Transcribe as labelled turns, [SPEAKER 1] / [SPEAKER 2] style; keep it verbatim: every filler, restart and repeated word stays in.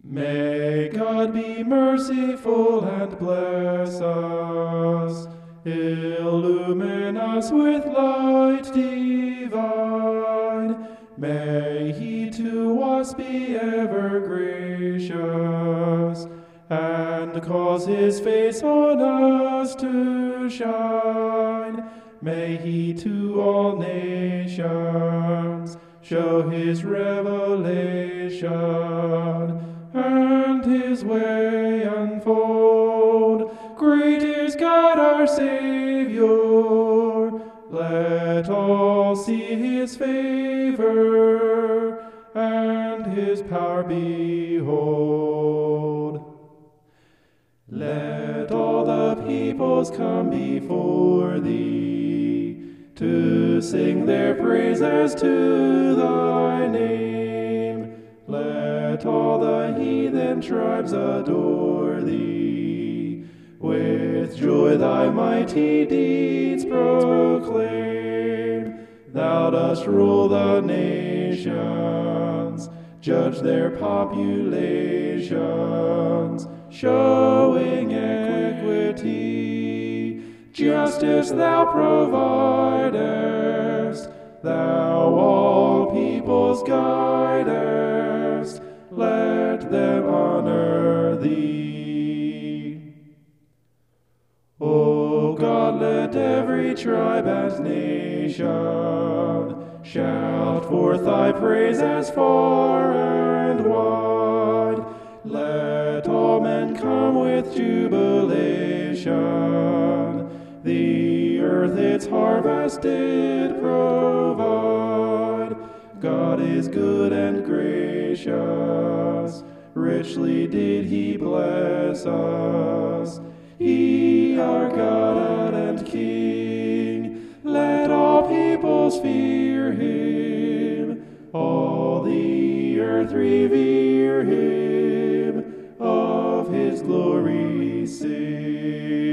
[SPEAKER 1] May God be merciful and bless us, illumine us with light divine. May He to us be ever gracious, and cause His face on us to shine. May He to all nations show His revelation, and His way unfold. Great is God our Saviour. Let all see His favor, and His power behold. Let all the peoples come before Thee, to sing their praises to Thy name. Let all the heathen tribes adore Thee, with joy Thy mighty deeds proclaim. Thou dost rule the nations, judge their populations, showing equity. Justice Thou providest, Thou all peoples guidest. Let them honor Thee. O God, let every tribe and nation shout forth Thy praises far and wide. Let all men come with jubilation. The earth its harvest did provide. God is good and gracious, richly did He bless us. He our God and King, let all peoples fear Him, all the earth revere Him, of His glory sing.